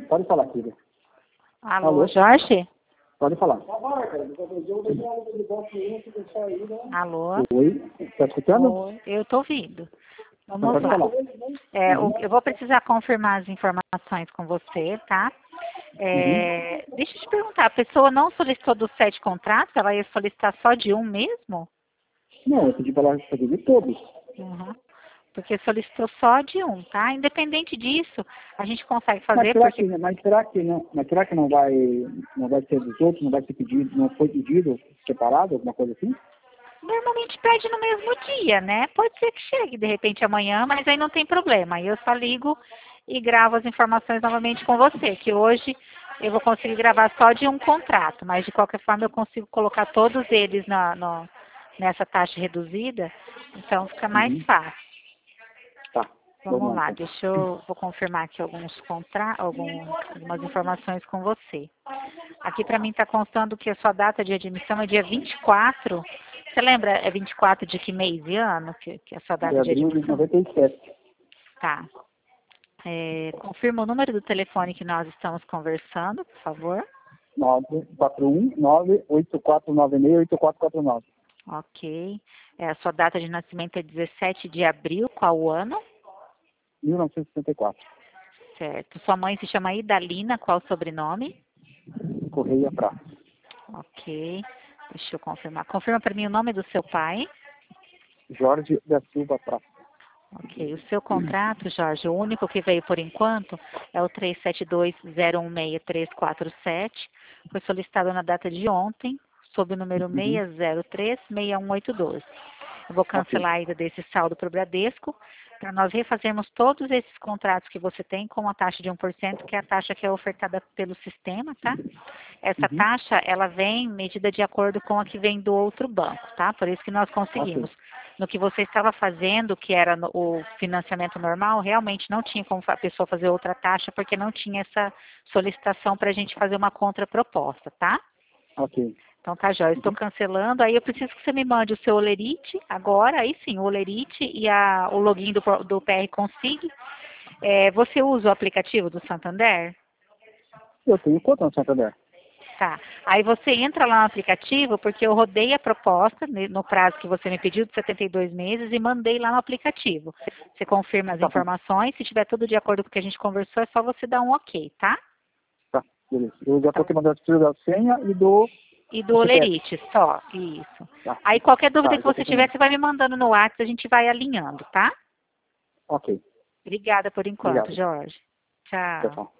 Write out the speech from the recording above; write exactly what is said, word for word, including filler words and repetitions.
Pode falar, filha. Alô, Alô? Jorge? Pode falar. Alô? Oi, está escutando? Oi, eu tô ouvindo. Então Vamos pode lá. falar. É, Uhum. o- eu vou precisar confirmar as informações com você, tá? Uhum. É, deixa eu te perguntar, a pessoa não solicitou dos sete contratos? Ela ia solicitar só de um mesmo? Não, eu pedi para ela fazer de todos. Uhum. Porque solicitou só de um, tá? Independente disso, a gente consegue Mas fazer, será que, porque mas será que não, mas será que não vai, não vai ser dos outros, não vai ser pedido, não foi pedido separado, alguma coisa assim? normalmente pede no mesmo dia, né? Pode ser que chegue de repente amanhã, mas aí não tem problema. Aí eu só ligo e gravo as informações novamente com você, que hoje eu vou conseguir gravar só de um contrato, mas de qualquer forma eu consigo colocar todos eles na, no- nessa taxa reduzida, então fica mais Uhum. fácil. Tá, vamos Vamos lá lá, então. deixa eu vou confirmar aqui alguns contra, algum, algumas informações com você. Aqui para mim está constando que a sua data de admissão é dia vinte e quatro. Você lembra, é vinte e quatro de que mês e ano que, que é a sua De data de abril de admissão? noventa e sete. Tá. É, confirma o número do telefone que nós estamos conversando, por favor. nove quatro um nove oito quatro nove seis oito quatro quatro nove. Ok. É, a sua data de nascimento é dezessete de abril, qual o ano? mil novecentos e sessenta e quatro. Certo. Sua mãe se chama Idalina, qual o sobrenome? Correia Prá. Ok. Deixa eu confirmar. Confirma para mim o nome do seu pai. Jorge da Silva Prá. Ok. O seu contrato, Jorge, o único que veio por enquanto é o três sete dois zero um seis três quatro sete. Foi solicitado na data de ontem, sob o número Uhum. seis zero três seis um oito dois. Eu vou Ok. cancelar a ida desse saldo para o Bradesco, para nós refazermos todos esses contratos que você tem com a taxa de um por cento, que é a taxa que é ofertada pelo sistema, tá? Essa Uhum. taxa, ela vem medida de acordo com a que vem do outro banco, tá? Por isso que nós Ok. conseguimos. No que você estava fazendo, que era no- o financiamento normal, realmente não tinha como a pessoa fazer outra taxa, porque não tinha essa solicitação para a gente fazer uma contraproposta, tá? Ok. Então tá, Jó, eu estou Uhum. cancelando. Aí eu preciso que você me mande o seu Olerite agora, aí sim, o Olerite e a, o login do, pro- do P R Consig. É, você usa o aplicativo do Santander? Eu tenho conta no Santander. Tá. Aí você entra lá no aplicativo, porque eu rodei a proposta ne- no prazo que você me pediu, de setenta e dois meses, e mandei lá no aplicativo. Você confirma as Tá bom. informações, se tiver tudo de acordo com o que a gente conversou, é só você dar um ok, tá? Tá, beleza. Eu já Então, coloquei mandado preciso da senha e do e do C P F. Olerite, só, isso. Tá. Aí qualquer dúvida Tá, que já você coloquei tiver, mandado. você vai me mandando no WhatsApp, a gente vai alinhando, tá? Ok. Obrigada por enquanto, Obrigado. Jorge. Tchau, Tchau. tchau.